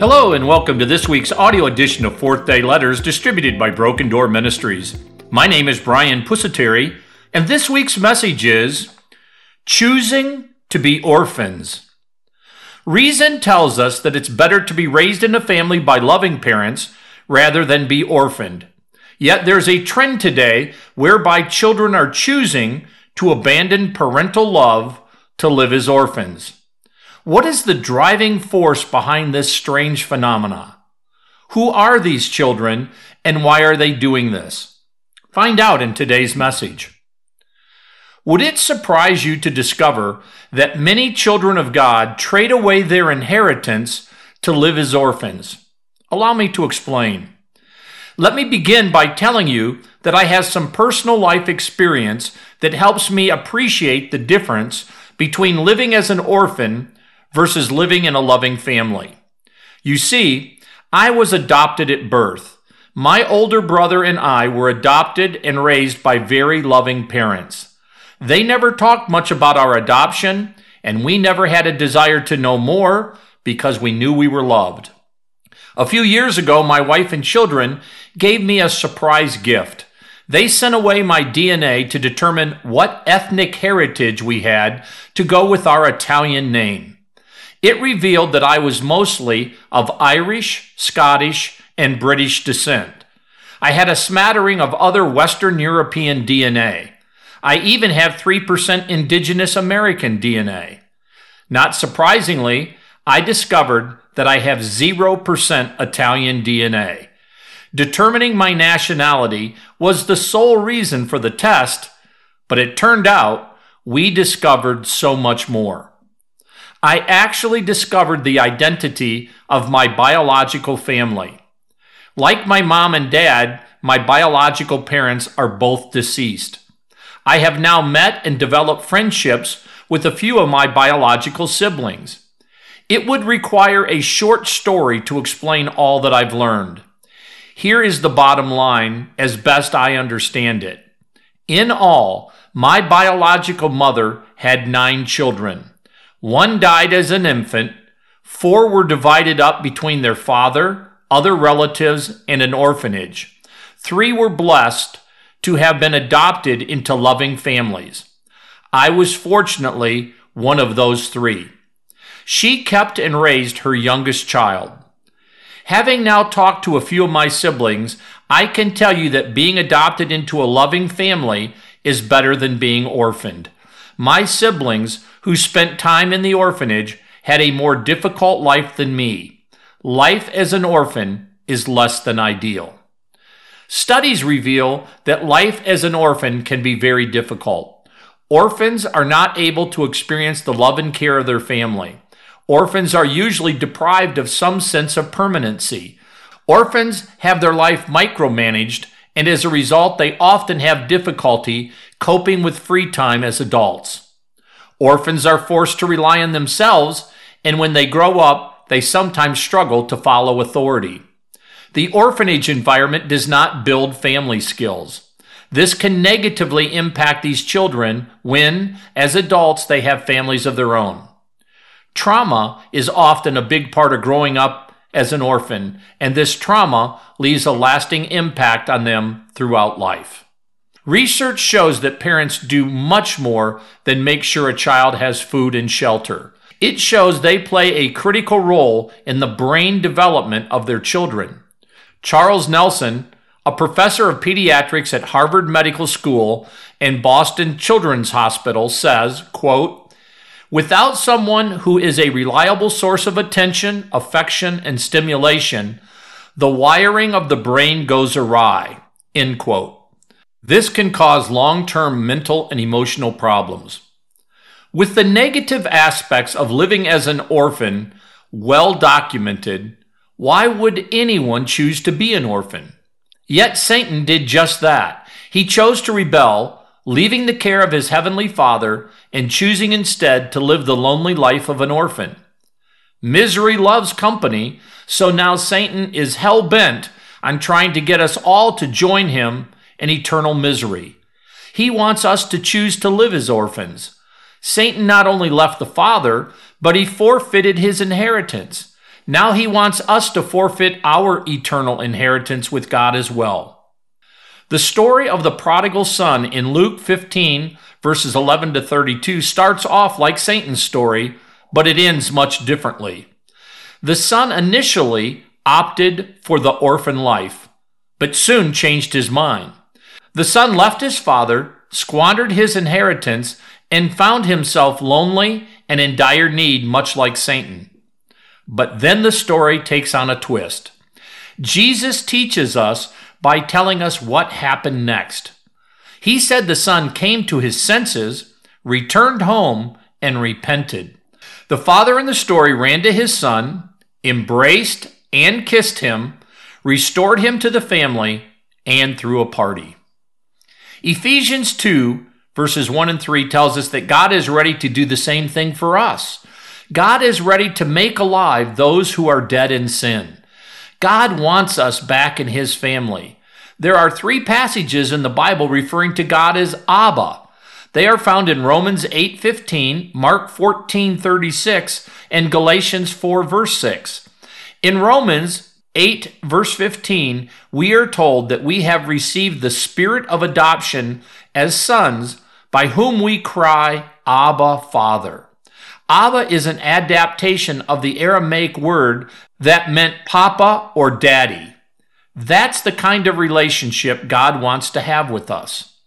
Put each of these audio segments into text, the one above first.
Hello and welcome to this week's audio edition of Fourth Day Letters distributed by Broken Door Ministries. My name is Brian Pusateri, and this week's message is Choosing to be Orphans. Reason tells us that it's better to be raised in a family by loving parents rather than be orphaned. Yet there's a trend today whereby children are choosing to abandon parental love to live as orphans. What is the driving force behind this strange phenomena? Who are these children and why are they doing this? Find out in today's message. Would it surprise you to discover that many children of God trade away their inheritance to live as orphans? Allow me to explain. Let me begin by telling you that I have some personal life experience that helps me appreciate the difference between living as an orphan versus living in a loving family. You see, I was adopted at birth. My older brother and I were adopted and raised by very loving parents. They never talked much about our adoption, and we never had a desire to know more because we knew we were loved. A few years ago, my wife and children gave me a surprise gift. They sent away my DNA to determine what ethnic heritage we had to go with our Italian name. It revealed that I was mostly of Irish, Scottish, and British descent. I had a smattering of other Western European DNA. I even have 3% Indigenous American DNA. Not surprisingly, I discovered that I have 0% Italian DNA. Determining my nationality was the sole reason for the test, but it turned out we discovered so much more. I actually discovered the identity of my biological family. Like my mom and dad, my biological parents are both deceased. I have now met and developed friendships with a few of my biological siblings. It would require a short story to explain all that I've learned. Here is the bottom line, as best I understand it. In all, my biological mother had 9 children. 1 died as an infant, 4 were divided up between their father, other relatives, and an orphanage. 3 were blessed to have been adopted into loving families. I was fortunately one of those 3. She kept and raised her youngest child. Having now talked to a few of my siblings, I can tell you that being adopted into a loving family is better than being orphaned. My siblings, who spent time in the orphanage, had a more difficult life than me. Life as an orphan is less than ideal. Studies reveal that life as an orphan can be very difficult. Orphans are not able to experience the love and care of their family. Orphans are usually deprived of some sense of permanency. Orphans have their life micromanaged, and as a result, they often have difficulty coping with free time as adults. Orphans are forced to rely on themselves, and when they grow up, they sometimes struggle to follow authority. The orphanage environment does not build family skills. This can negatively impact these children when, as adults, they have families of their own. Trauma is often a big part of growing up as an orphan, and this trauma leaves a lasting impact on them throughout life. Research shows that parents do much more than make sure a child has food and shelter. It shows they play a critical role in the brain development of their children. Charles Nelson, a professor of pediatrics at Harvard Medical School and Boston Children's Hospital, says, quote, "Without someone who is a reliable source of attention, affection, and stimulation, the wiring of the brain goes awry." End quote. This can cause long-term mental and emotional problems. With the negative aspects of living as an orphan well documented, why would anyone choose to be an orphan? Yet Satan did just that. He chose to rebel, leaving the care of his heavenly Father and choosing instead to live the lonely life of an orphan. Misery loves company, so now Satan is hell-bent on trying to get us all to join him in eternal misery. He wants us to choose to live as orphans. Satan not only left the Father, but he forfeited his inheritance. Now he wants us to forfeit our eternal inheritance with God as well. The story of the prodigal son in Luke 15, verses 11 to 32 starts off like Satan's story, but it ends much differently. The son initially opted for the orphan life, but soon changed his mind. The son left his father, squandered his inheritance, and found himself lonely and in dire need, much like Satan. But then the story takes on a twist. Jesus teaches us by telling us what happened next. He said the son came to his senses, returned home, and repented. The father in the story ran to his son, embraced and kissed him, restored him to the family, and threw a party. Ephesians 2, verses 1 and 3 tells us that God is ready to do the same thing for us. God is ready to make alive those who are dead in sin. God wants us back in his family. There are 3 passages in the Bible referring to God as Abba. They are found in Romans 8:15, Mark 14:36, and Galatians 4, verse 6. In Romans 8, verse 15, we are told that we have received the spirit of adoption as sons, by whom we cry, Abba, Father. Abba is an adaptation of the Aramaic word that meant papa or daddy. That's the kind of relationship God wants to have with us.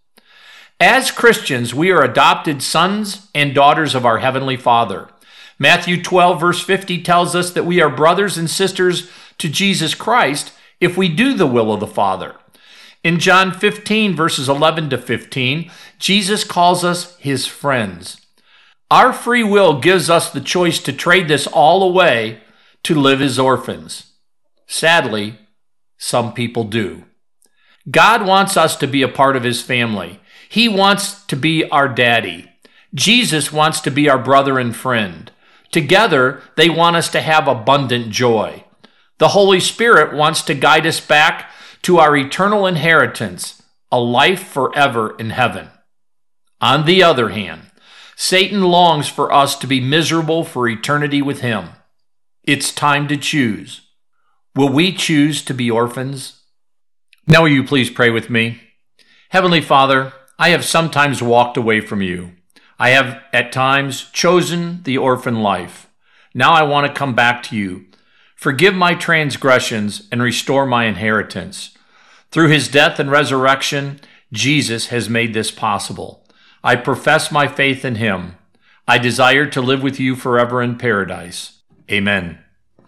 As Christians, we are adopted sons and daughters of our Heavenly Father. Matthew 12, verse 50 tells us that we are brothers and sisters to Jesus Christ if we do the will of the Father. In John 15, verses 11 to 15, Jesus calls us his friends. Our free will gives us the choice to trade this all away to live as orphans. Sadly, some people do. God wants us to be a part of his family. He wants to be our daddy. Jesus wants to be our brother and friend. Together, they want us to have abundant joy. The Holy Spirit wants to guide us back to our eternal inheritance, a life forever in heaven. On the other hand, Satan longs for us to be miserable for eternity with him. It's time to choose. Will we choose to be orphans? Now will you please pray with me? Heavenly Father, I have sometimes walked away from you. I have at times chosen the orphan life. Now I want to come back to you. Forgive my transgressions and restore my inheritance. Through his death and resurrection, Jesus has made this possible. I profess my faith in him. I desire to live with you forever in paradise. Amen.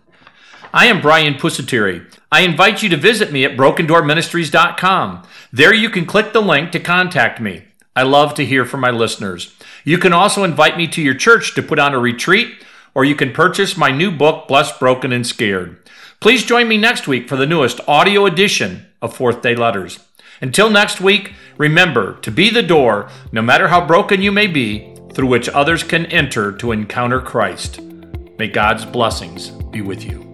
I am Brian Pusateri. I invite you to visit me at brokendoorministries.com. There you can click the link to contact me. I love to hear from my listeners. You can also invite me to your church to put on a retreat, or you can purchase my new book, Blessed, Broken, and Scared. Please join me next week for the newest audio edition of Fourth Day Letters. Until next week, remember to be the door, no matter how broken you may be, through which others can enter to encounter Christ. May God's blessings be with you.